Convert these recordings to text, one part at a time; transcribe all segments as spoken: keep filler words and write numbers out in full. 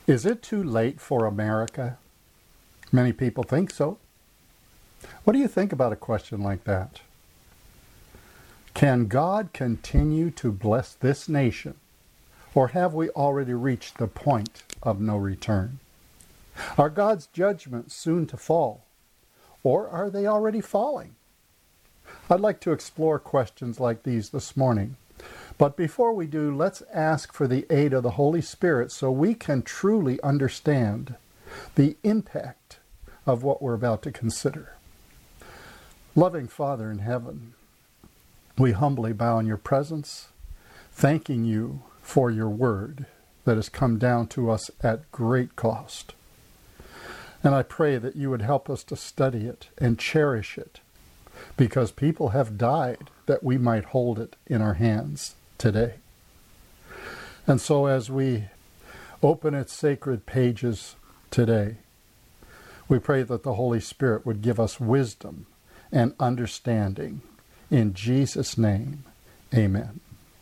Is it too late for America? Many people think so. What do you think about a question like that? Can God continue to bless this nation, or have we already reached the point of no return? Are God's judgments soon to fall, or are they already falling? I'd like to explore questions like these this morning. But before we do, let's ask for the aid of the Holy Spirit so we can truly understand the impact of what we're about to consider. Loving Father in heaven, we humbly bow in your presence, thanking you for your word that has come down to us at great cost. And I pray that you would help us to study it and cherish it, because people have died that we might hold it in our hands today. And so as we open its sacred pages today, we pray that the Holy Spirit would give us wisdom and understanding. In Jesus' name, amen.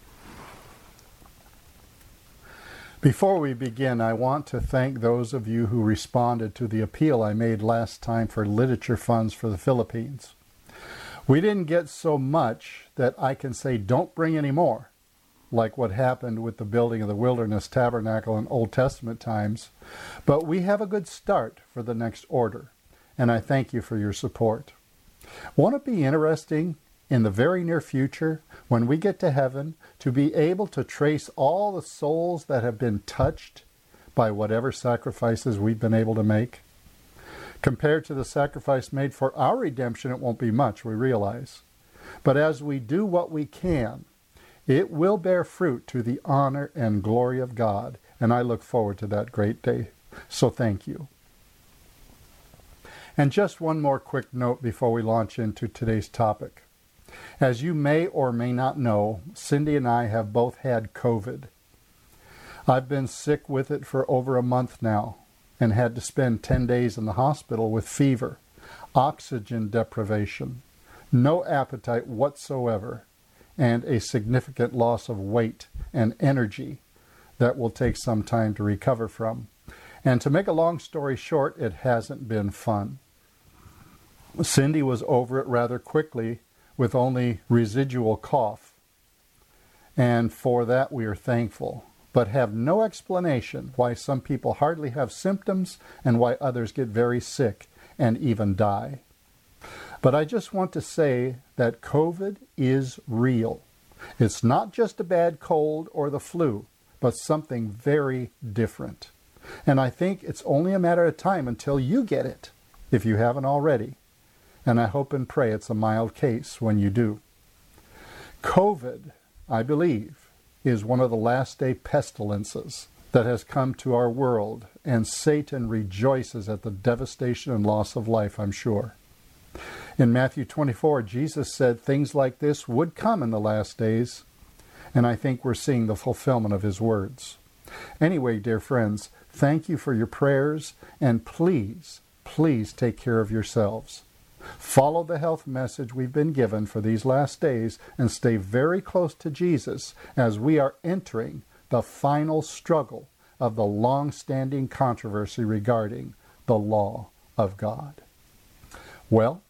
Before we begin, I want to thank those of you who responded to the appeal I made last time for literature funds for the Philippines. We didn't get so much that I can say don't bring any more, like what happened with the building of the Wilderness Tabernacle in Old Testament times, but we have a good start for the next order, and I thank you for your support. Won't it be interesting in the very near future, when we get to heaven, to be able to trace all the souls that have been touched by whatever sacrifices we've been able to make? Compared to the sacrifice made for our redemption, it won't be much, we realize. But as we do what we can, it will bear fruit to the honor and glory of God, and I look forward to that great day. So thank you. And just one more quick note before we launch into today's topic. As you may or may not know, Cindy and I have both had COVID. I've been sick with it for over a month now and had to spend ten days in the hospital with fever, oxygen deprivation, no appetite whatsoever, and a significant loss of weight and energy that will take some time to recover from. And to make a long story short, it hasn't been fun. Cindy was over it rather quickly with only residual cough. And for that we are thankful, but have no explanation why some people hardly have symptoms and why others get very sick and even die. But I just want to say that COVID is real. It's not just a bad cold or the flu, but something very different. And I think it's only a matter of time until you get it, if you haven't already. And I hope and pray it's a mild case when you do. COVID, I believe, is one of the last day pestilences that has come to our world, and Satan rejoices at the devastation and loss of life, I'm sure. In Matthew twenty-four, Jesus said things like this would come in the last days, and I think we're seeing the fulfillment of his words. Anyway, dear friends, thank you for your prayers, and please, please take care of yourselves. Follow the health message we've been given for these last days and stay very close to Jesus as we are entering the final struggle of the long-standing controversy regarding the law of God. Well,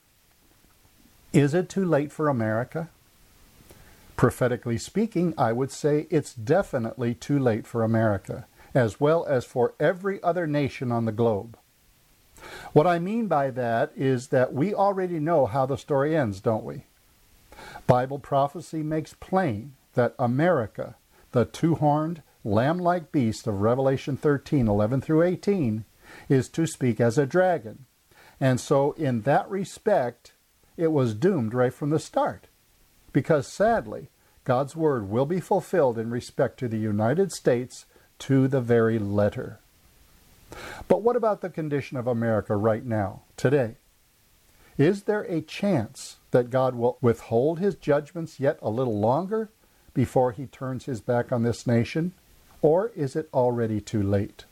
is it too late for America? Prophetically speaking, I would say it's definitely too late for America, as well as for every other nation on the globe. What I mean by that is that we already know how the story ends, don't we? Bible prophecy makes plain that America, the two-horned, lamb-like beast of Revelation thirteen, eleven through eighteen, is to speak as a dragon. And so in that respect, it was doomed right from the start. Because sadly, God's word will be fulfilled in respect to the United States to the very letter. But what about the condition of America right now, today? Is there a chance that God will withhold his judgments yet a little longer before he turns his back on this nation? Or is it already too late?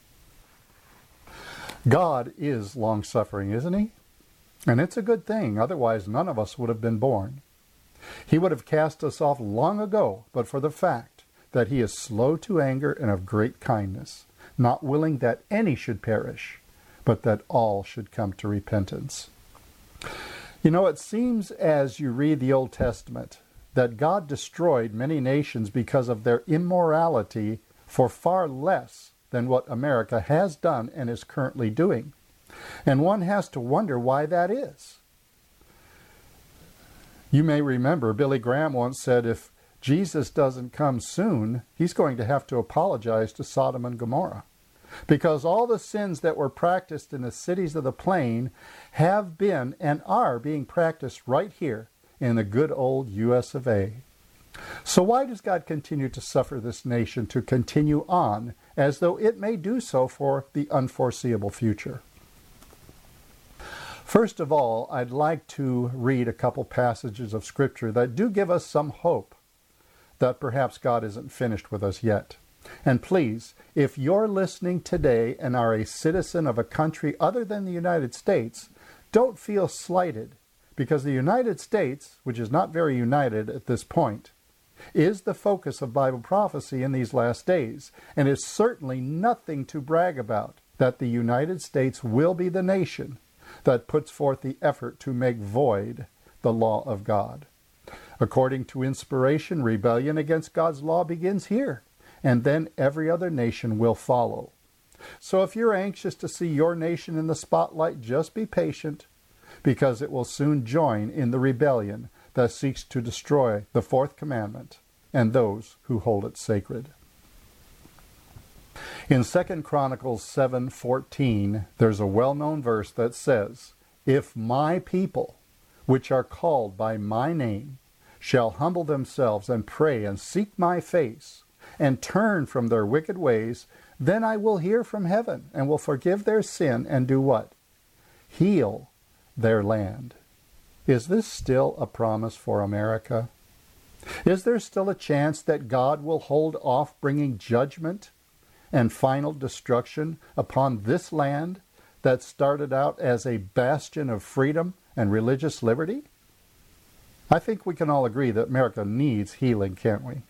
God is long-suffering, isn't he? And it's a good thing, otherwise none of us would have been born. He would have cast us off long ago, but for the fact that he is slow to anger and of great kindness. not willing that any should perish, but that all should come to repentance. You know, it seems as you read the Old Testament that God destroyed many nations because of their immorality for far less than what America has done and is currently doing. And one has to wonder why that is. You may remember Billy Graham once said if Jesus doesn't come soon, he's going to have to apologize to Sodom and Gomorrah. Because all the sins that were practiced in the cities of the plain have been and are being practiced right here in the good old U S of A. So why does God continue to suffer this nation to continue on as though it may do so for the unforeseeable future? First of all, I'd like to read a couple passages of Scripture that do give us some hope that perhaps God isn't finished with us yet. And please, if you're listening today and are a citizen of a country other than the United States, don't feel slighted, because the United States, which is not very united at this point, is the focus of Bible prophecy in these last days, and is certainly nothing to brag about that the United States will be the nation that puts forth the effort to make void the law of God. According to inspiration, rebellion against God's law begins here, and then every other nation will follow. So if you're anxious to see your nation in the spotlight, just be patient, because it will soon join in the rebellion that seeks to destroy the fourth commandment and those who hold it sacred. In Second Chronicles seven fourteen, there's a well-known verse that says, "If my people, which are called by my name, shall humble themselves and pray and seek my face and turn from their wicked ways, then I will hear from heaven and will forgive their sin and do what? Heal their land." Is this still a promise for America? Is there still a chance that God will hold off bringing judgment and final destruction upon this land that started out as a bastion of freedom and religious liberty? I think we can all agree that America needs healing, can't we?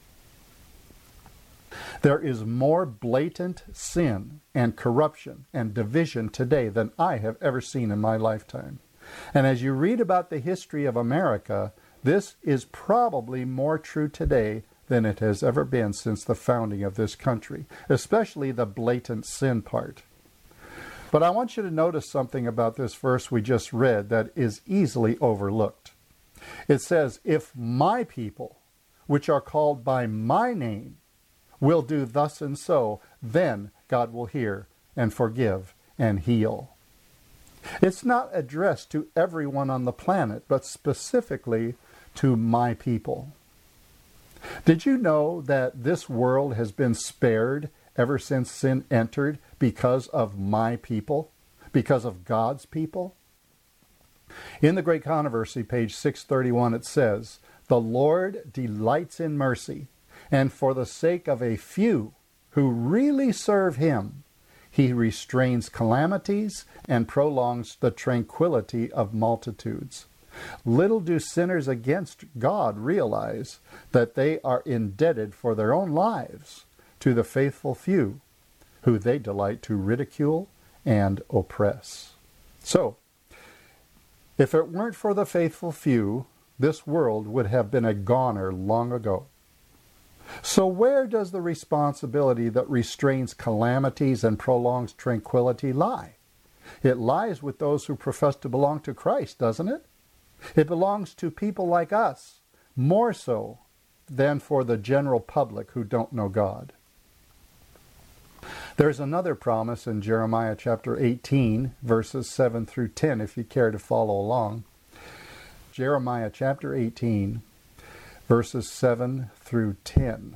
There is more blatant sin and corruption and division today than I have ever seen in my lifetime. And as you read about the history of America, this is probably more true today than it has ever been since the founding of this country, especially the blatant sin part. But I want you to notice something about this verse we just read that is easily overlooked. It says, "If my people, which are called by my name, will do thus and so, then God will hear and forgive and heal." It's not addressed to everyone on the planet, but specifically to my people. Did you know that this world has been spared ever since sin entered because of my people, because of God's people? In the Great Controversy, page six thirty-one, it says, "The Lord delights in mercy, and for the sake of a few who really serve him, he restrains calamities and prolongs the tranquility of multitudes. Little do sinners against God realize that they are indebted for their own lives to the faithful few who they delight to ridicule and oppress." So, if it weren't for the faithful few, this world would have been a goner long ago. So where does the responsibility that restrains calamities and prolongs tranquility lie? It lies with those who profess to belong to Christ, doesn't it? It belongs to people like us, more so than for the general public who don't know God. There's another promise in Jeremiah chapter eighteen, verses seven through ten, if you care to follow along. Jeremiah chapter eighteen, verses seven through ten.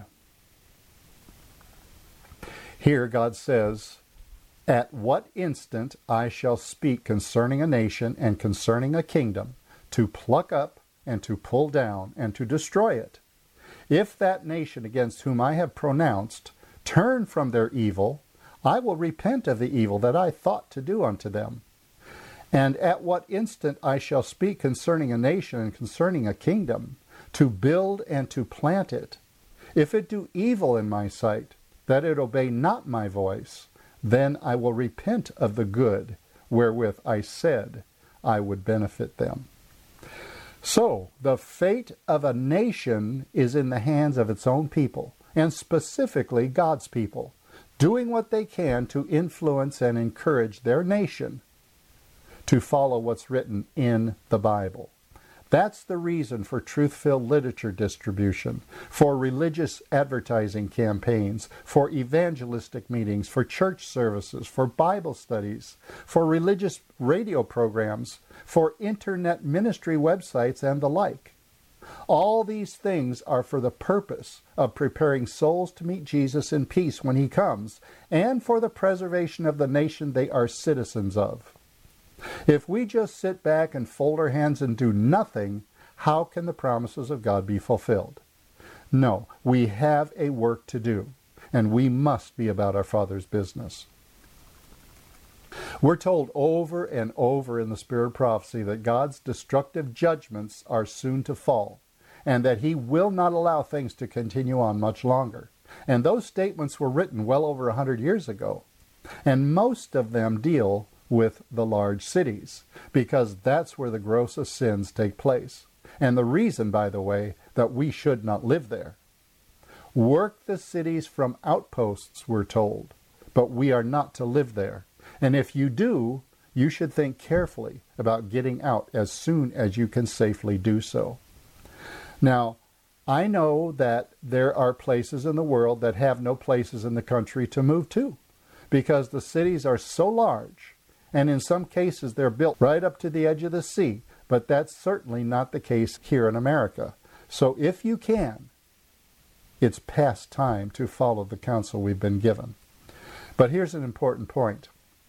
Here God says, "At what instant I shall speak concerning a nation and concerning a kingdom, to pluck up and to pull down and to destroy it. If that nation against whom I have pronounced turn from their evil, I will repent of the evil that I thought to do unto them. And at what instant I shall speak concerning a nation and concerning a kingdom, to build and to plant it. If it do evil in my sight, that it obey not my voice, then I will repent of the good wherewith I said I would benefit them. So, the fate of a nation is in the hands of its own people, and specifically God's people, doing what they can to influence and encourage their nation to follow what's written in the Bible. That's the reason for truth-filled literature distribution, for religious advertising campaigns, for evangelistic meetings, for church services, for Bible studies, for religious radio programs, for internet ministry websites, and the like. All these things are for the purpose of preparing souls to meet Jesus in peace when he comes, and for the preservation of the nation they are citizens of. If we just sit back and fold our hands and do nothing, how can the promises of God be fulfilled? No, we have a work to do, and we must be about our Father's business. We're told over and over in the Spirit of Prophecy that God's destructive judgments are soon to fall, and that he will not allow things to continue on much longer. And those statements were written well over a hundred years ago, and most of them deal with the large cities, because that's where the grossest sins take place. And the reason, by the way, that we should not live there. Work the cities from outposts, we're told, but we are not to live there. And if you do, you should think carefully about getting out as soon as you can safely do so. Now, I know that there are places in the world that have no places in the country to move to, because the cities are so large. And in some cases, they're built right up to the edge of the sea. But that's certainly not the case here in America. So if you can, it's past time to follow the counsel we've been given. But here's an important point.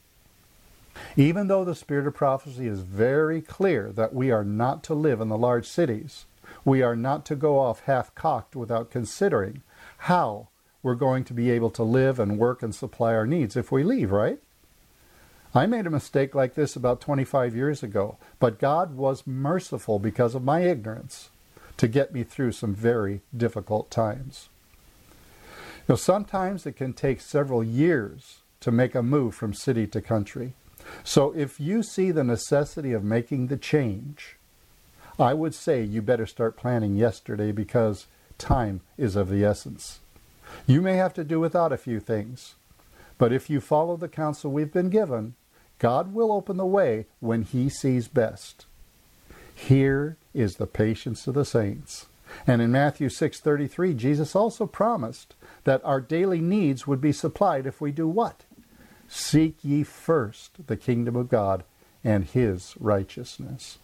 Even though the Spirit of Prophecy is very clear that we are not to live in the large cities, we are not to go off half-cocked without considering how we're going to be able to live and work and supply our needs if we leave, right? I made a mistake like this about twenty-five years ago, but God was merciful because of my ignorance to get me through some very difficult times. You know, sometimes it can take several years to make a move from city to country. So if you see the necessity of making the change, I would say you better start planning yesterday, because time is of the essence. You may have to do without a few things, but if you follow the counsel we've been given, God will open the way when he sees best. Here is the patience of the saints. And in Matthew six thirty-three, Jesus also promised that our daily needs would be supplied if we do what? Seek ye first the kingdom of God and his righteousness.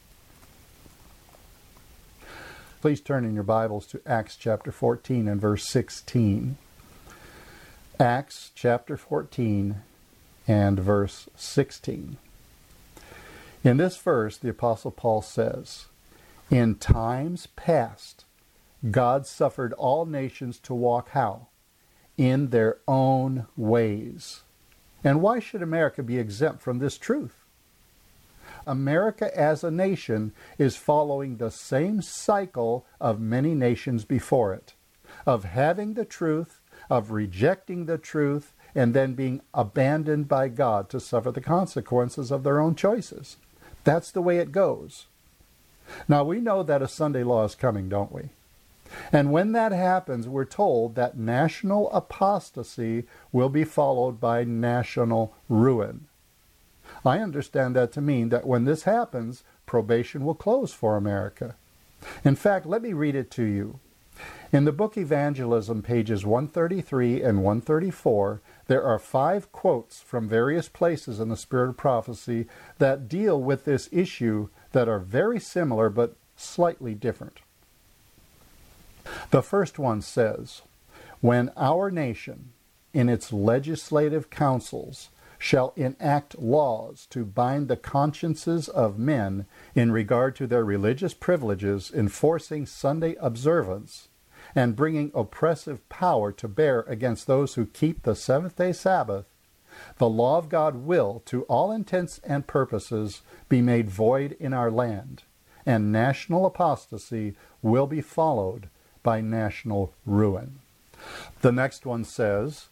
Please turn in your Bibles to Acts chapter fourteen and verse sixteen. Acts chapter fourteen and verse sixteen. In this verse, the Apostle Paul says, "In times past, God suffered all nations to walk how? In their own ways." And why should America be exempt from this truth? America as a nation is following the same cycle of many nations before it, of having the truth, of rejecting the truth, and then being abandoned by God to suffer the consequences of their own choices. That's the way it goes. Now, we know that a Sunday law is coming, don't we? And when that happens, we're told that national apostasy will be followed by national ruin. I understand that to mean that when this happens, probation will close for America. In fact, let me read it to you. In the book Evangelism, pages one thirty-three and one thirty-four, there are five quotes from various places in the Spirit of Prophecy that deal with this issue that are very similar but slightly different. The first one says, "When our nation, in its legislative councils, shall enact laws to bind the consciences of men in regard to their religious privileges, enforcing Sunday observance, and bringing oppressive power to bear against those who keep the seventh-day Sabbath, the law of God will, to all intents and purposes, be made void in our land, and national apostasy will be followed by national ruin." The next one says,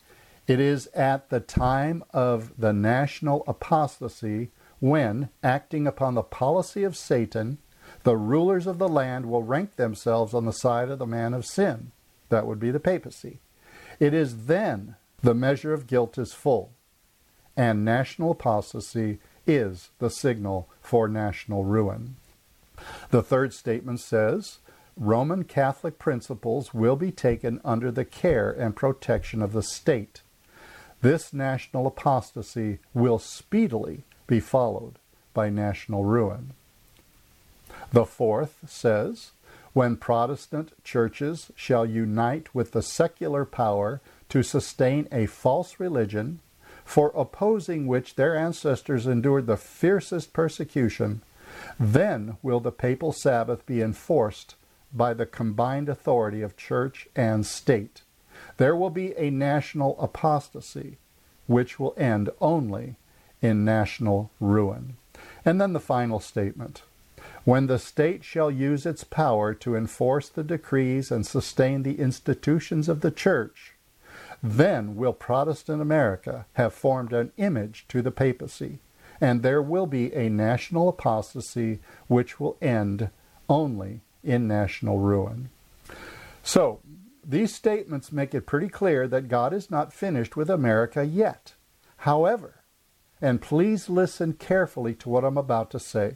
It is at the time of the national apostasy when, acting upon the policy of Satan, the rulers of the land will rank themselves on the side of the man of sin. That would be the papacy. It is then the measure of guilt is full, and national apostasy is the signal for national ruin. The third statement says, Roman Catholic principles will be taken under the care and protection of the state. This national apostasy will speedily be followed by national ruin. The fourth says, when Protestant churches shall unite with the secular power to sustain a false religion, for opposing which their ancestors endured the fiercest persecution, then will the papal Sabbath be enforced by the combined authority of church and state. There will be a national apostasy, which will end only in national ruin. And then the final statement. When the state shall use its power to enforce the decrees and sustain the institutions of the church, then will Protestant America have formed an image to the papacy, and there will be a national apostasy which will end only in national ruin. So, these statements make it pretty clear that God is not finished with America yet. However, and please listen carefully to what I'm about to say.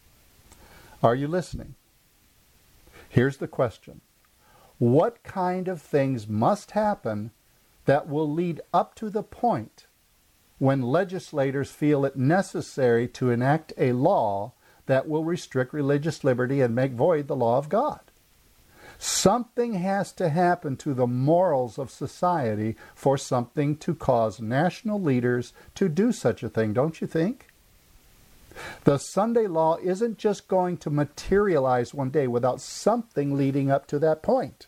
Are you listening? Here's the question. What kind of things must happen that will lead up to the point when legislators feel it necessary to enact a law that will restrict religious liberty and make void the law of God? Something has to happen to the morals of society for something to cause national leaders to do such a thing, don't you think? The Sunday law isn't just going to materialize one day without something leading up to that point.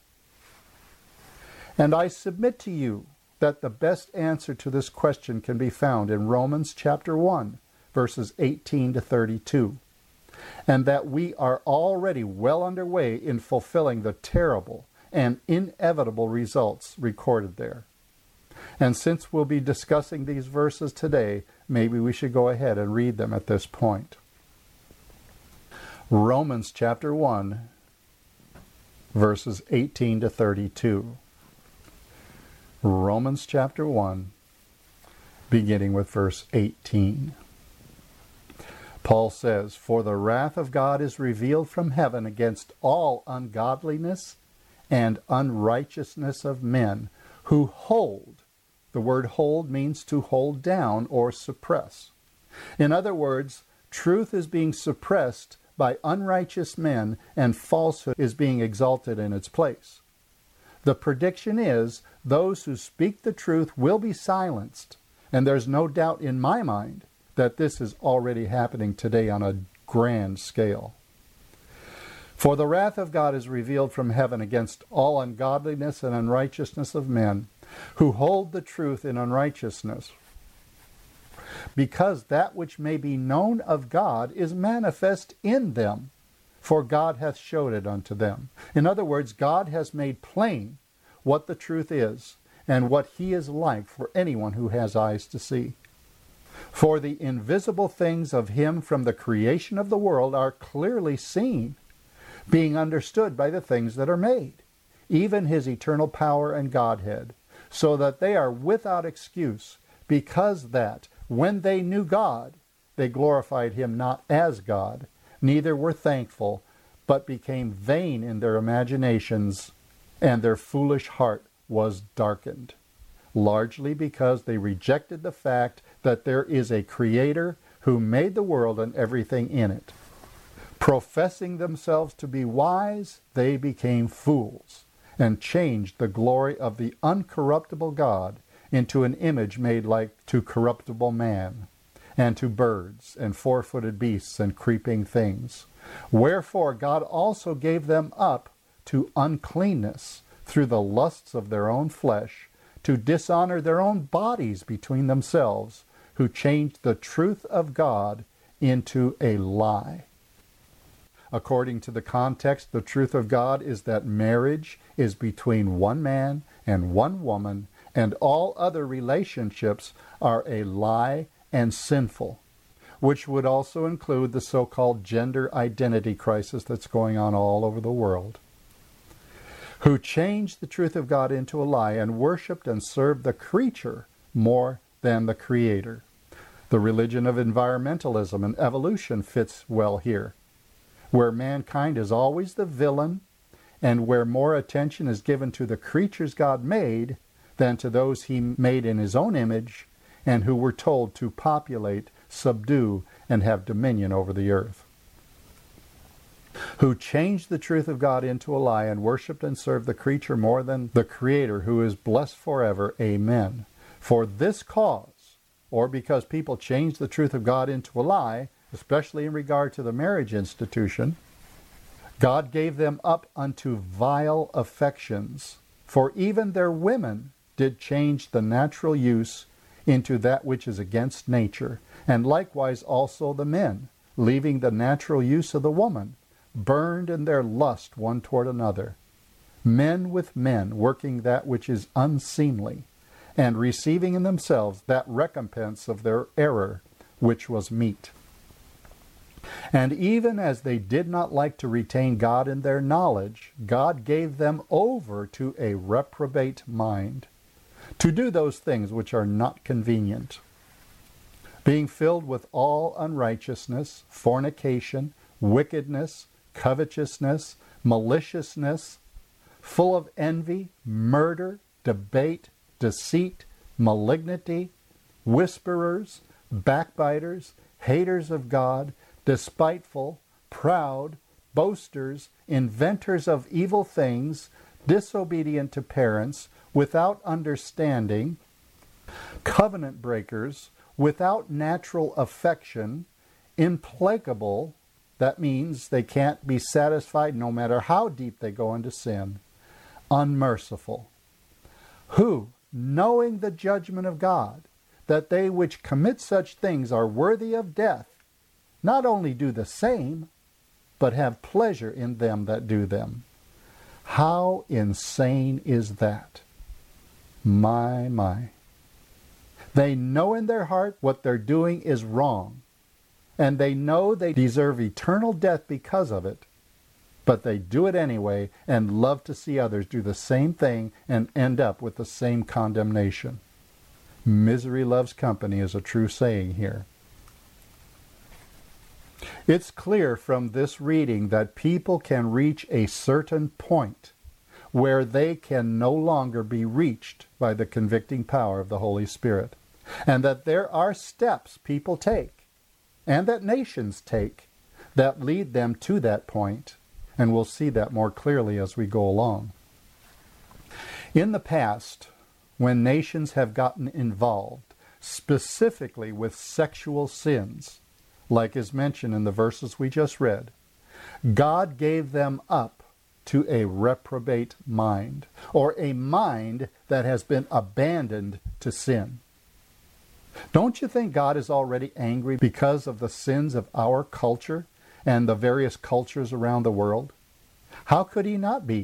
And I submit to you that the best answer to this question can be found in Romans chapter one, verses eighteen to thirty-two. And that we are already well underway in fulfilling the terrible and inevitable results recorded there. And since we'll be discussing these verses today, maybe we should go ahead and read them at this point. Romans chapter one, verses eighteen to thirty-two. Romans chapter one, beginning with verse eighteen. Paul says, For the wrath of God is revealed from heaven against all ungodliness and unrighteousness of men who hold. The word hold means to hold down or suppress. In other words, truth is being suppressed by unrighteous men and falsehood is being exalted in its place. The prediction is those who speak the truth will be silenced, and there's no doubt in my mind that this is already happening today on a grand scale. For the wrath of God is revealed from heaven against all ungodliness and unrighteousness of men, who hold the truth in unrighteousness, because that which may be known of God is manifest in them, for God hath showed it unto them. In other words, God has made plain what the truth is, and what he is like for anyone who has eyes to see. For the invisible things of him from the creation of the world are clearly seen, being understood by the things that are made, even his eternal power and Godhead, so that they are without excuse, because that, when they knew God, they glorified him not as God, neither were thankful, but became vain in their imaginations, and their foolish heart was darkened, largely because they rejected the fact that there is a Creator who made the world and everything in it. Professing themselves to be wise, they became fools, and changed the glory of the uncorruptible God into an image made like to corruptible man, and to birds, and four-footed beasts, and creeping things. Wherefore God also gave them up to uncleanness through the lusts of their own flesh, to dishonor their own bodies between themselves, who changed the truth of God into a lie. According to the context, the truth of God is that marriage is between one man and one woman, and all other relationships are a lie and sinful, which would also include the so-called gender identity crisis that's going on all over the world, who changed the truth of God into a lie and worshiped and served the creature more than the Creator. The religion of environmentalism and evolution fits well here, where mankind is always the villain and where more attention is given to the creatures God made than to those he made in his own image and who were told to populate, subdue, and have dominion over the earth. Who changed the truth of God into a lie and worshiped and served the creature more than the Creator, who is blessed forever. Amen. For this cause, or because people changed the truth of God into a lie, especially in regard to the marriage institution, God gave them up unto vile affections, for even their women did change the natural use into that which is against nature, and likewise also the men, leaving the natural use of the woman, burned in their lust one toward another, men with men working that which is unseemly, and receiving in themselves that recompense of their error which was meet. And even as they did not like to retain God in their knowledge, God gave them over to a reprobate mind, to do those things which are not convenient, being filled with all unrighteousness, fornication, wickedness, covetousness, maliciousness, full of envy, murder, debate, deceit, malignity, whisperers, backbiters, haters of God, despiteful, proud, boasters, inventors of evil things, disobedient to parents, without understanding, covenant breakers, without natural affection, implacable. That means they can't be satisfied no matter how deep they go into sin. Unmerciful. Who, knowing the judgment of God, that they which commit such things are worthy of death, not only do the same, but have pleasure in them that do them. How insane is that? My, my. They know in their heart what they're doing is wrong, and they know they deserve eternal death because of it, but they do it anyway and love to see others do the same thing and end up with the same condemnation. Misery loves company is a true saying here. It's clear from this reading that people can reach a certain point where they can no longer be reached by the convicting power of the Holy Spirit, and that there are steps people take, and that nations take, that lead them to that point, and we'll see that more clearly as we go along. In the past, when nations have gotten involved, specifically with sexual sins, like is mentioned in the verses we just read, God gave them up to a reprobate mind, or a mind that has been abandoned to sin. Don't you think God is already angry because of the sins of our culture and the various cultures around the world? How could he not be?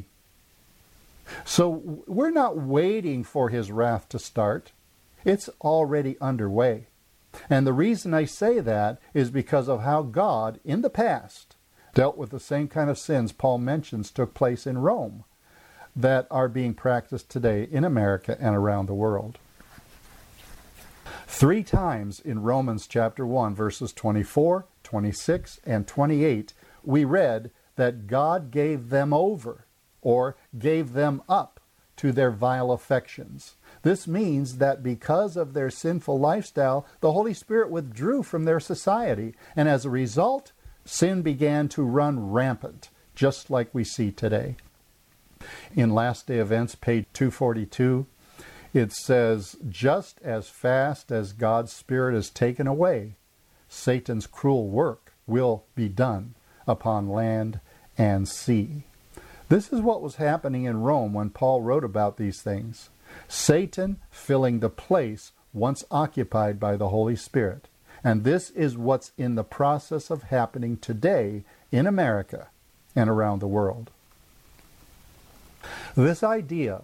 So we're not waiting for his wrath to start. It's already underway. And the reason I say that is because of how God, in the past, dealt with the same kind of sins Paul mentions took place in Rome that are being practiced today in America and around the world. Three times in Romans chapter one, verses twenty-four, twenty-six, and twenty-eight, we read that God gave them over, or gave them up, to their vile affections. This means that because of their sinful lifestyle, the Holy Spirit withdrew from their society, and as a result, sin began to run rampant, just like we see today. In Last Day Events, page two forty-two, it says, just as fast as God's Spirit is taken away, Satan's cruel work will be done upon land and sea. This is what was happening in Rome when Paul wrote about these things. Satan filling the place once occupied by the Holy Spirit. And this is what's in the process of happening today in America and around the world. This idea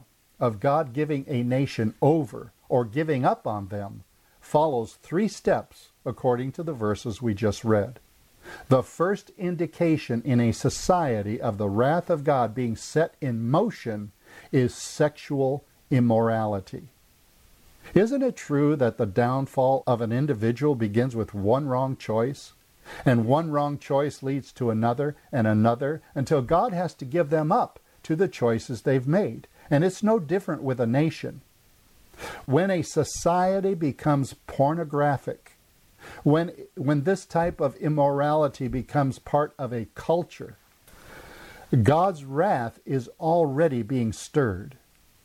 of God giving a nation over or giving up on them follows three steps according to the verses we just read. The first indication in a society of the wrath of God being set in motion is sexual immorality. Isn't it true that the downfall of an individual begins with one wrong choice? And one wrong choice leads to another and another until God has to give them up to the choices they've made. And it's no different with a nation. When a society becomes pornographic, when, when this type of immorality becomes part of a culture, God's wrath is already being stirred.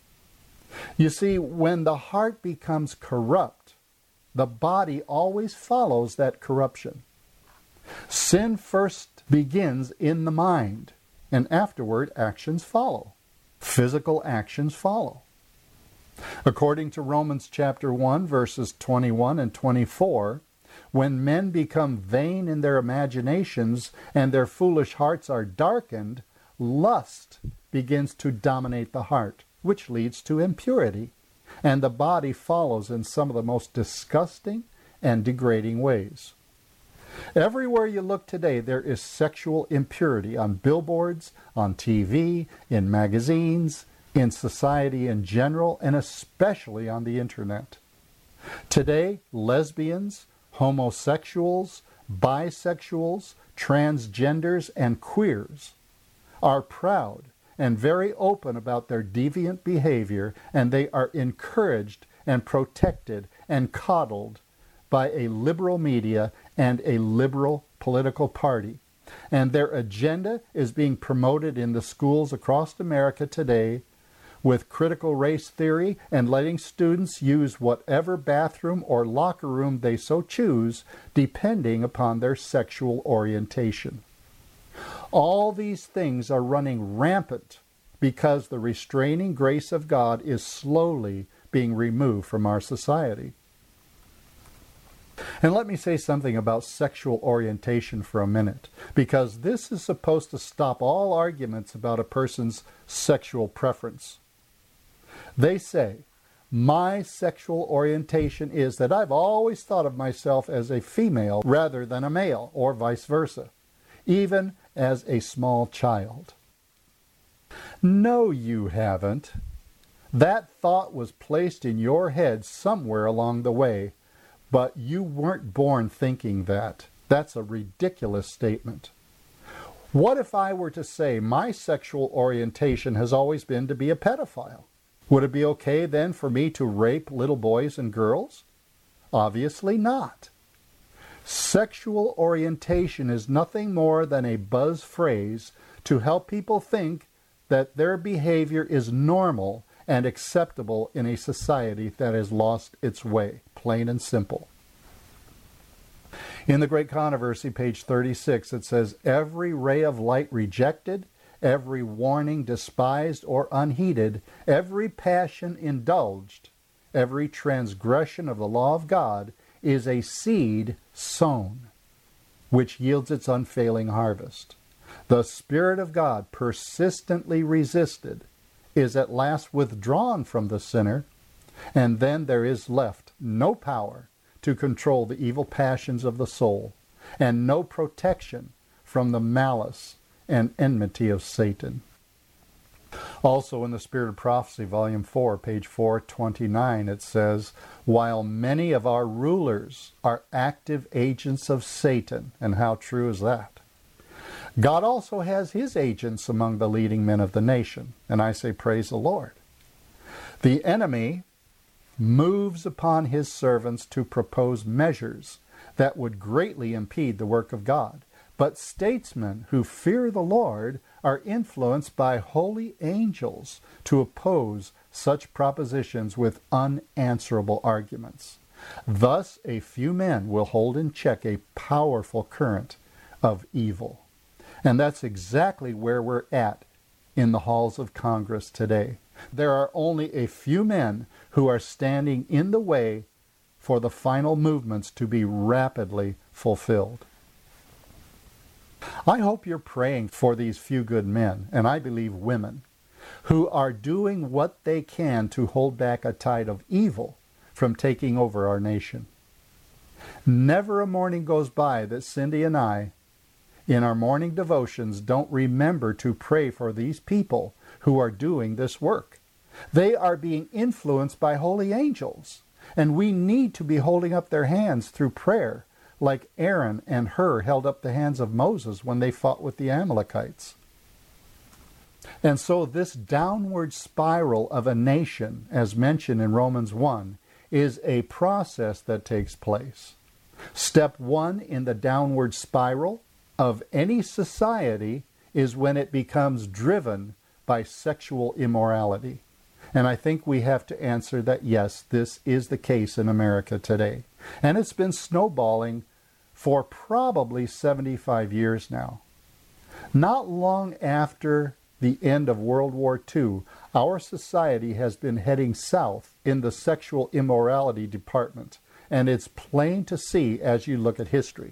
You see, when the heart becomes corrupt, the body always follows that corruption. Sin first begins in the mind, and afterward actions follow. Physical actions follow. According to Romans chapter one, verses twenty-one and twenty-four, when men become vain in their imaginations and their foolish hearts are darkened, lust begins to dominate the heart, which leads to impurity, and the body follows in some of the most disgusting and degrading ways. Everywhere you look today, there is sexual impurity on billboards, on T V, in magazines, in society in general, and especially on the internet. Today, lesbians, homosexuals, bisexuals, transgenders, and queers are proud and very open about their deviant behavior, and they are encouraged and protected and coddled by a liberal media and a liberal political party. And their agenda is being promoted in the schools across America today with critical race theory and letting students use whatever bathroom or locker room they so choose, depending upon their sexual orientation. All these things are running rampant because the restraining grace of God is slowly being removed from our society. And let me say something about sexual orientation for a minute, because this is supposed to stop all arguments about a person's sexual preference. They say, my sexual orientation is that I've always thought of myself as a female rather than a male, or vice versa, even as a small child. No, you haven't. That thought was placed in your head somewhere along the way, but you weren't born thinking that. That's a ridiculous statement. What if I were to say my sexual orientation has always been to be a pedophile? Would it be okay then for me to rape little boys and girls? Obviously not. Sexual orientation is nothing more than a buzz phrase to help people think that their behavior is normal and acceptable in a society that has lost its way, plain and simple. In The Great Controversy, page thirty-six, it says, every ray of light rejected, every warning despised or unheeded, every passion indulged, every transgression of the law of God is a seed sown, which yields its unfailing harvest. The Spirit of God, persistently resisted, is at last withdrawn from the sinner, and then there is left no power to control the evil passions of the soul, and no protection from the malice and enmity of Satan. Also in the Spirit of Prophecy, volume four, page four twenty-nine, it says, while many of our rulers are active agents of Satan, and how true is that? God also has his agents among the leading men of the nation, and I say praise the Lord. The enemy moves upon his servants to propose measures that would greatly impede the work of God. But statesmen who fear the Lord are influenced by holy angels to oppose such propositions with unanswerable arguments. Thus, a few men will hold in check a powerful current of evil. And that's exactly where we're at in the halls of Congress today. There are only a few men who are standing in the way for the final movements to be rapidly fulfilled. I hope you're praying for these few good men, and I believe women, who are doing what they can to hold back a tide of evil from taking over our nation. Never a morning goes by that Cindy and I, in our morning devotions, don't remember to pray for these people who are doing this work. They are being influenced by holy angels, and we need to be holding up their hands through prayer, like Aaron and Hur held up the hands of Moses when they fought with the Amalekites. And so this downward spiral of a nation, as mentioned in Romans one, is a process that takes place. Step one in the downward spiral of any society is when it becomes driven by sexual immorality. And I think we have to answer that, yes, this is the case in America today. And it's been snowballing for probably seventy-five years now. Not long after the end of World War Two, our society has been heading south in the sexual immorality department, and it's plain to see as you look at history.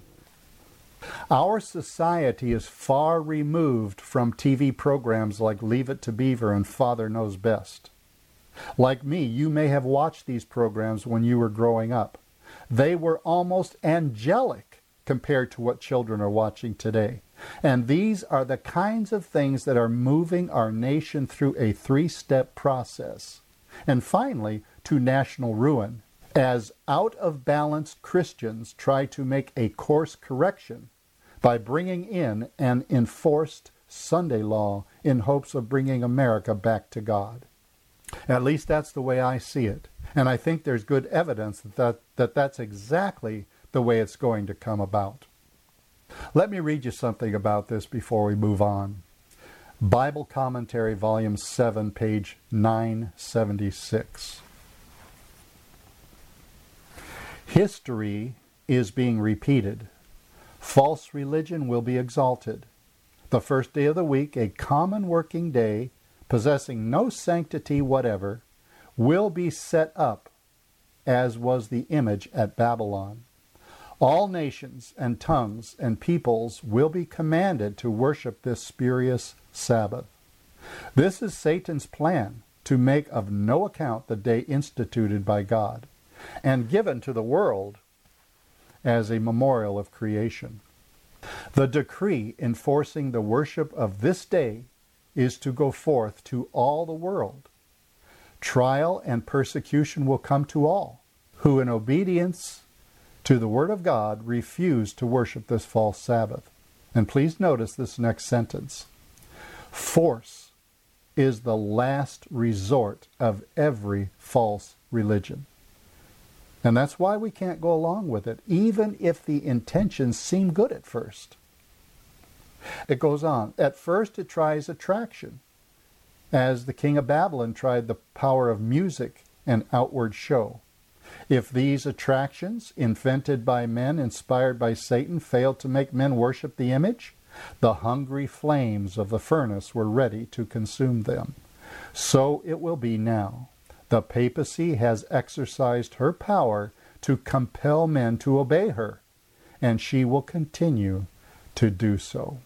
Our society is far removed from T V programs like Leave It to Beaver and Father Knows Best. Like me, you may have watched these programs when you were growing up. They were almost angelic compared to what children are watching today. And these are the kinds of things that are moving our nation through a three-step process. And finally, to national ruin, as out-of-balance Christians try to make a course correction by bringing in an enforced Sunday law in hopes of bringing America back to God. At least that's the way I see it. And I think there's good evidence that, that, that that's exactly the way it's going to come about. Let me read you something about this before we move on. Bible Commentary, Volume seven, page nine seventy-six. History is being repeated. False religion will be exalted. The first day of the week, a common working day, possessing no sanctity whatever, will be set up, as was the image at Babylon. All nations and tongues and peoples will be commanded to worship this spurious Sabbath. This is Satan's plan, to make of no account the day instituted by God and given to the world as a memorial of creation. The decree enforcing the worship of this day is to go forth to all the world. Trial and persecution will come to all who, in obedience to the Word of God, refuse to worship this false Sabbath. And please notice this next sentence. Force is the last resort of every false religion. And that's why we can't go along with it, even if the intentions seem good at first. It goes on. At first it tries attraction, as the king of Babylon tried the power of music and outward show. If these attractions, invented by men, inspired by Satan, failed to make men worship the image, the hungry flames of the furnace were ready to consume them. So it will be now. The papacy has exercised her power to compel men to obey her, and she will continue to do so.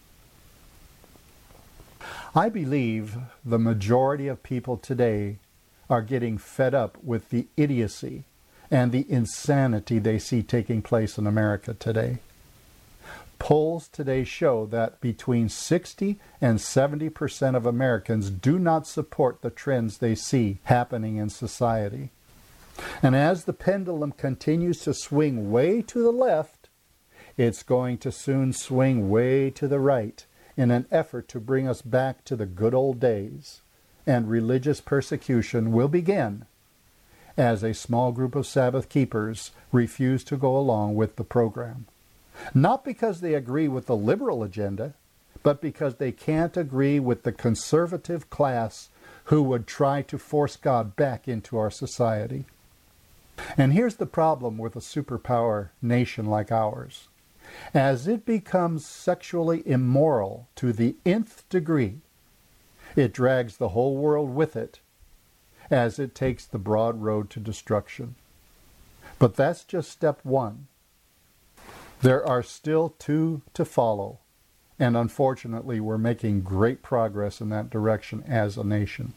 I believe the majority of people today are getting fed up with the idiocy and the insanity they see taking place in America today. Polls today show that between sixty and seventy percent of Americans do not support the trends they see happening in society. And as the pendulum continues to swing way to the left, it's going to soon swing way to the right in an effort to bring us back to the good old days. And religious persecution will begin as a small group of Sabbath keepers refuse to go along with the program. Not because they agree with the liberal agenda, but because they can't agree with the conservative class who would try to force God back into our society. And here's the problem with a superpower nation like ours. As it becomes sexually immoral to the nth degree, it drags the whole world with it as it takes the broad road to destruction. But that's just step one. There are still two to follow, And unfortunately, we're making great progress in that direction as a nation.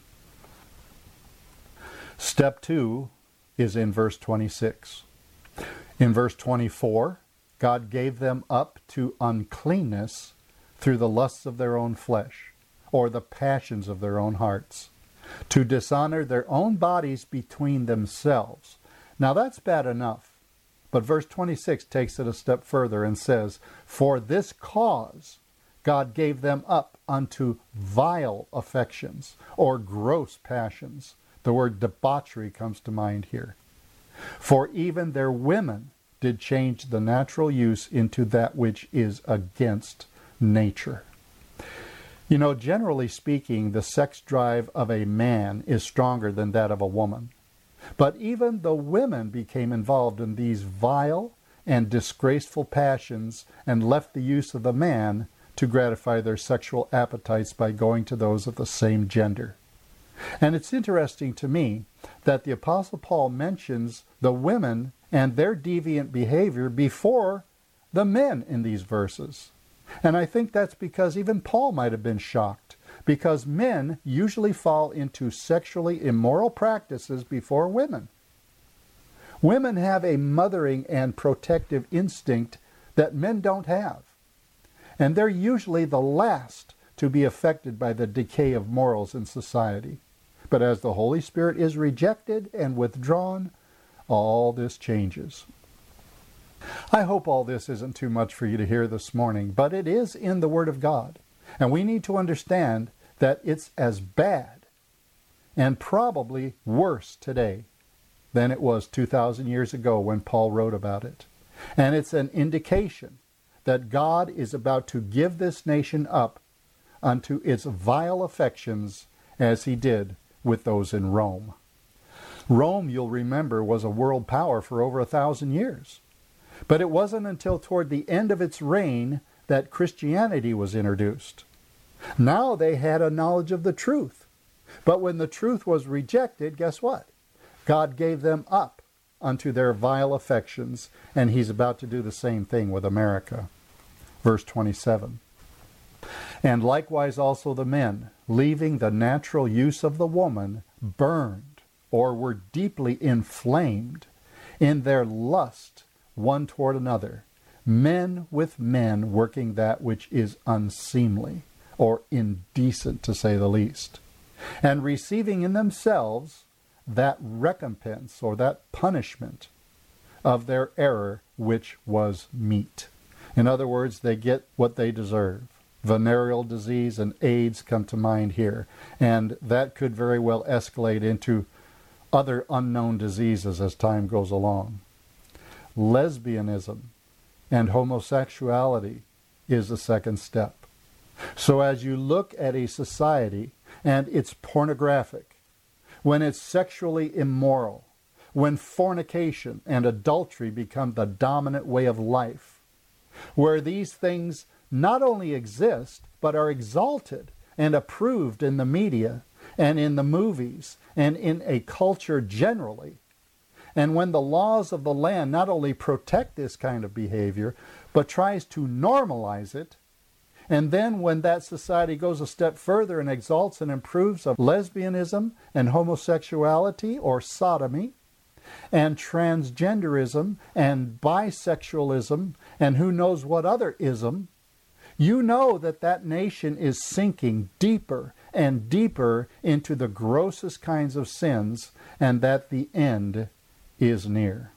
Step two is in verse twenty-six. In verse twenty-four, God gave them up to uncleanness through the lusts of their own flesh, or the passions of their own hearts, to dishonor their own bodies between themselves. Now that's bad enough. But verse twenty-six takes it a step further and says, for this cause God gave them up unto vile affections, or gross passions. The word debauchery comes to mind here. For even their women did change the natural use into that which is against nature. You know, generally speaking, the sex drive of a man is stronger than that of a woman. But even the women became involved in these vile and disgraceful passions and left the use of the man to gratify their sexual appetites by going to those of the same gender. And it's interesting to me that the Apostle Paul mentions the women and their deviant behavior before the men in these verses. And I think that's because even Paul might have been shocked, because men usually fall into sexually immoral practices before women. Women have a mothering and protective instinct that men don't have. And they're usually the last to be affected by the decay of morals in society. But as the Holy Spirit is rejected and withdrawn, all this changes. I hope all this isn't too much for you to hear this morning, but it is in the Word of God. And we need to understand that it's as bad and probably worse today than it was two thousand years ago when Paul wrote about it. And it's an indication that God is about to give this nation up unto its vile affections as he did with those in Rome. Rome, you'll remember, was a world power for over a thousand years. But it wasn't until toward the end of its reign that Christianity was introduced. Now they had a knowledge of the truth. But when the truth was rejected, guess what? God gave them up unto their vile affections, and he's about to do the same thing with America. Verse twenty-seven. And likewise also the men, leaving the natural use of the woman, burned, or were deeply inflamed in their lust one toward another, men with men working that which is unseemly, or indecent to say the least, and receiving in themselves that recompense, or that punishment of their error which was meet. In other words, they get what they deserve. Venereal disease and AIDS come to mind here, and that could very well escalate into other unknown diseases as time goes along. Lesbianism and homosexuality is the second step. So as you look at a society and it's pornographic, when it's sexually immoral, when fornication and adultery become the dominant way of life, where these things not only exist, but are exalted and approved in the media and in the movies and in a culture generally, and when the laws of the land not only protect this kind of behavior, but tries to normalize it, and then when that society goes a step further and exalts and improves of lesbianism and homosexuality or sodomy, and transgenderism and bisexualism and who knows what other ism, you know that that nation is sinking deeper and deeper into the grossest kinds of sins, and that the end is near.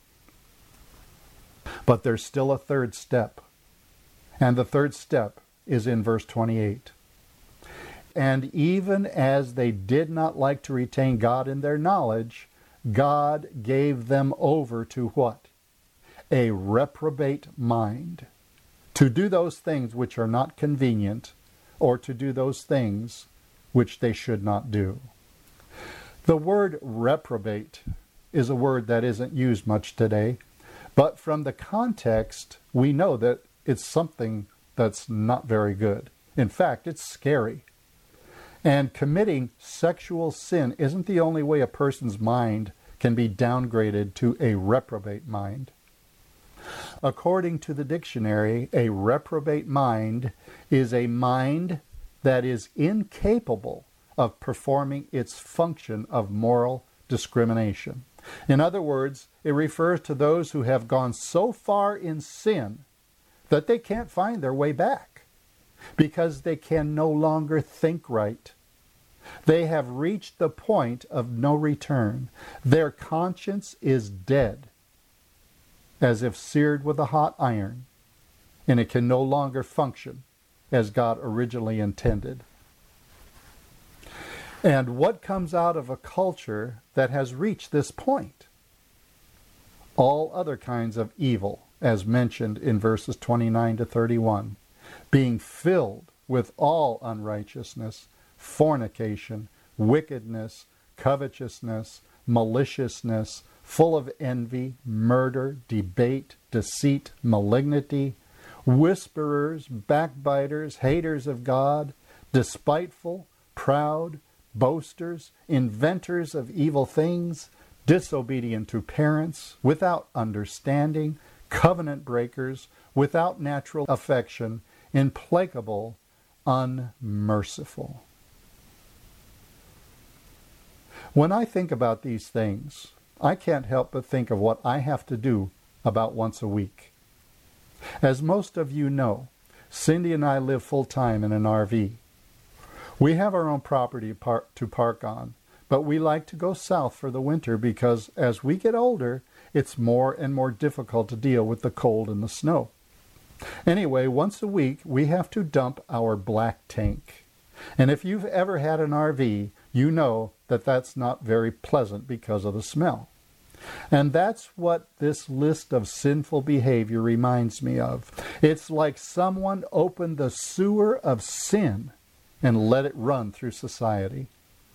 But there's still a third step. And the third step is in verse twenty-eight. And even as they did not like to retain God in their knowledge, God gave them over to what? A reprobate mind, to do those things which are not convenient, or to do those things which they should not do. The word reprobate is a word that isn't used much today, but from the context, we know that it's something that's not very good. In fact, it's scary. And committing sexual sin isn't the only way a person's mind can be downgraded to a reprobate mind. According to the dictionary, a reprobate mind is a mind that is incapable of performing its function of moral discrimination. In other words, it refers to those who have gone so far in sin that they can't find their way back because they can no longer think right. They have reached the point of no return. Their conscience is dead, as if seared with a hot iron, and it can no longer function as God originally intended. And what comes out of a culture that has reached this point? All other kinds of evil, as mentioned in verses twenty-nine to thirty-one, being filled with all unrighteousness, fornication, wickedness, covetousness, maliciousness, full of envy, murder, debate, deceit, malignity, whisperers, backbiters, haters of God, despiteful, proud, boasters, inventors of evil things, disobedient to parents, without understanding, covenant breakers, without natural affection, implacable, unmerciful. When I think about these things, I can't help but think of what I have to do about once a week. As most of you know, Cindy and I live full-time in an R V. We have our own property par- to park on, but we like to go south for the winter because as we get older, it's more and more difficult to deal with the cold and the snow. Anyway, once a week, we have to dump our black tank. And if you've ever had an R V, you know that that's not very pleasant because of the smell. And that's what this list of sinful behavior reminds me of. It's like someone opened the sewer of sin and let it run through society.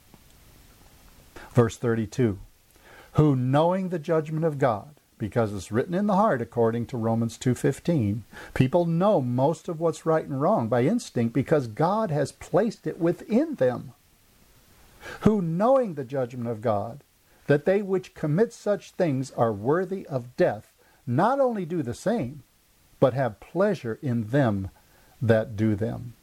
Verse thirty-two, who knowing the judgment of God, because it's written in the heart according to Romans two fifteen, people know most of what's right and wrong by instinct because God has placed it within them. Who knowing the judgment of God, that they which commit such things are worthy of death, not only do the same, but have pleasure in them that do them.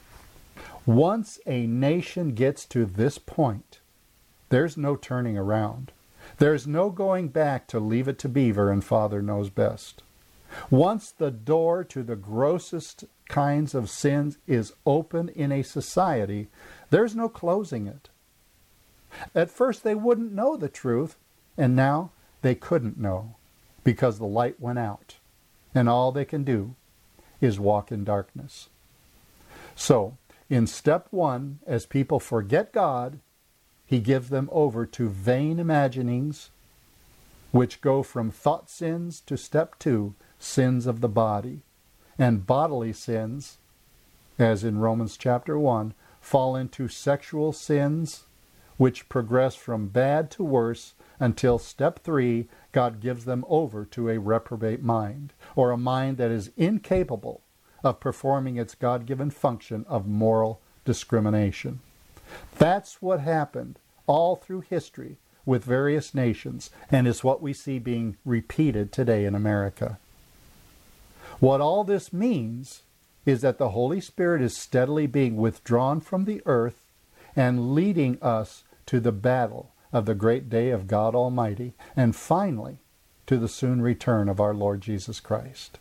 Once a nation gets to this point, there's no turning around. There's no going back to leave it to Beaver and Father knows best. Once the door to the grossest kinds of sins is open in a society, there's no closing it. At first they wouldn't know the truth, and now they couldn't know because the light went out, and all they can do is walk in darkness. So, in step one, as people forget God, he gives them over to vain imaginings, which go from thought sins to step two, sins of the body. And bodily sins, as in Romans chapter one, fall into sexual sins, which progress from bad to worse until step three, God gives them over to a reprobate mind, or a mind that is incapable of performing its God-given function of moral discrimination. That's what happened all through history with various nations, and is what we see being repeated today in America. What all this means is that the Holy Spirit is steadily being withdrawn from the earth and leading us to the battle of the great day of God Almighty, and finally to the soon return of our Lord Jesus Christ.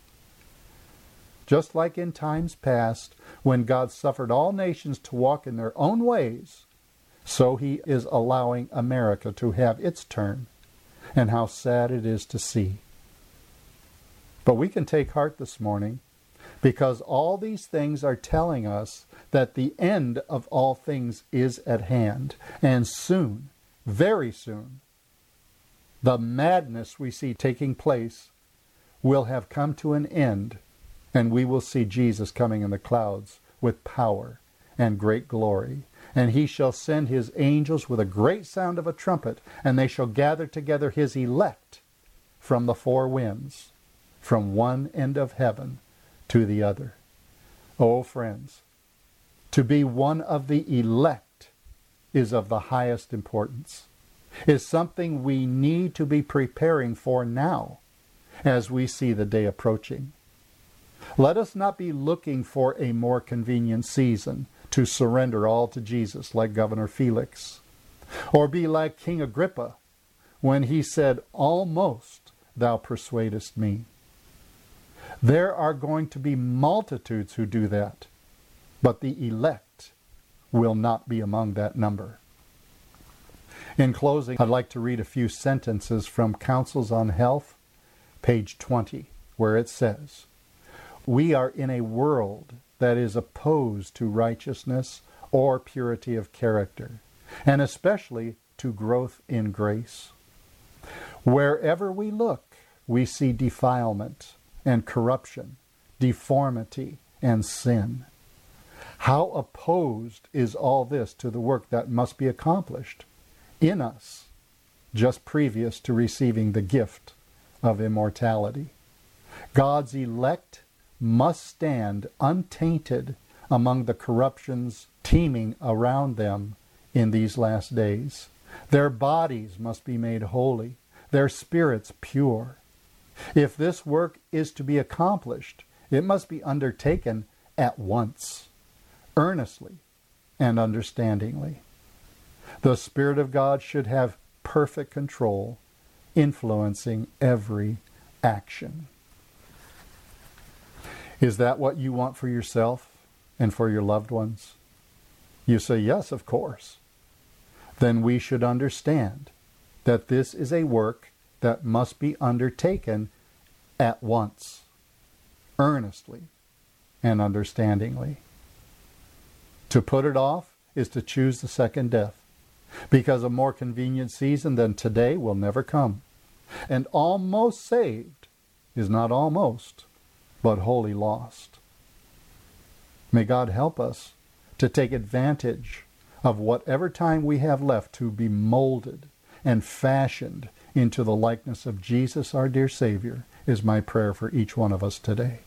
Just like in times past, when God suffered all nations to walk in their own ways, so he is allowing America to have its turn, and how sad it is to see. But we can take heart this morning, because all these things are telling us that the end of all things is at hand, and soon, very soon, the madness we see taking place will have come to an end, and we will see Jesus coming in the clouds with power and great glory. And he shall send his angels with a great sound of a trumpet, and they shall gather together his elect from the four winds, from one end of heaven to the other. Oh, friends, to be one of the elect is of the highest importance, is something we need to be preparing for now. as we see the day approaching. Let us not be looking for a more convenient season to surrender all to Jesus like Governor Felix, or be like King Agrippa when he said, "Almost thou persuadest me." There are going to be multitudes who do that, but the elect will not be among that number. In closing, I'd like to read a few sentences from Counsels on Health, page twenty, where it says, "We are in a world that is opposed to righteousness or purity of character, and especially to growth in grace. Wherever we look, we see defilement and corruption, deformity and sin. How opposed is all this to the work that must be accomplished in us just previous to receiving the gift of immortality? God's elect must stand untainted among the corruptions teeming around them in these last days. Their bodies must be made holy, their spirits pure. If this work is to be accomplished, it must be undertaken at once, earnestly and understandingly. The Spirit of God should have perfect control, influencing every action." Is that what you want for yourself and for your loved ones? You say, yes, of course. Then we should understand that this is a work that must be undertaken at once, earnestly and understandingly. To put it off is to choose the second death, because a more convenient season than today will never come. And almost saved is not almost, but wholly lost. May God help us to take advantage of whatever time we have left to be molded and fashioned into the likeness of Jesus, our dear Savior, is my prayer for each one of us today.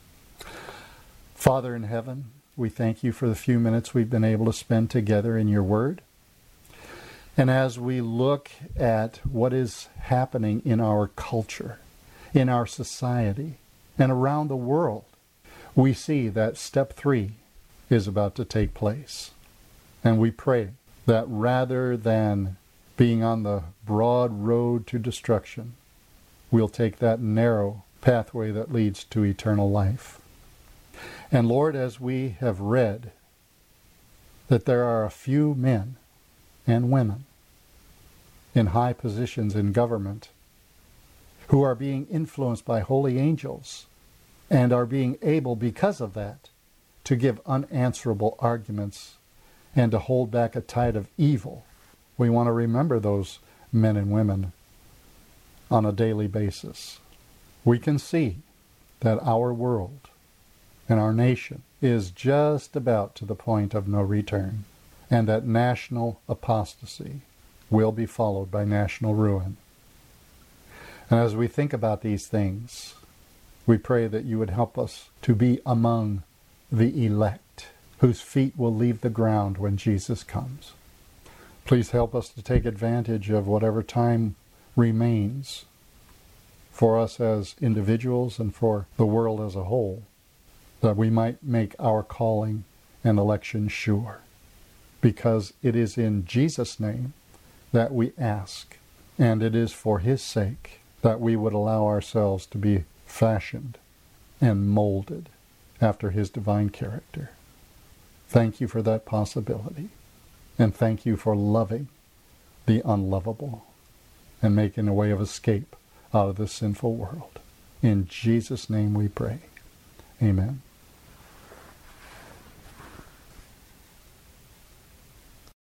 Father in heaven, we thank you for the few minutes we've been able to spend together in your word. And as we look at what is happening in our culture, in our society, and around the world, we see that step three is about to take place. And we pray that rather than being on the broad road to destruction, we'll take that narrow pathway that leads to eternal life. And Lord, as we have read that there are a few men and women in high positions in government who are being influenced by holy angels and are being able, because of that, to give unanswerable arguments and to hold back a tide of evil. We want to remember those men and women on a daily basis. We can see that our world and our nation is just about to the point of no return, and that national apostasy will be followed by national ruin. And as we think about these things, we pray that you would help us to be among the elect, whose feet will leave the ground when Jesus comes. Please help us to take advantage of whatever time remains for us as individuals and for the world as a whole, that we might make our calling and election sure. Because it is in Jesus' name that we ask, and it is for his sake that we would allow ourselves to be fashioned and molded after his divine character. Thank you for that possibility, and thank you for loving the unlovable and making a way of escape out of this sinful world. In Jesus' name we pray. Amen.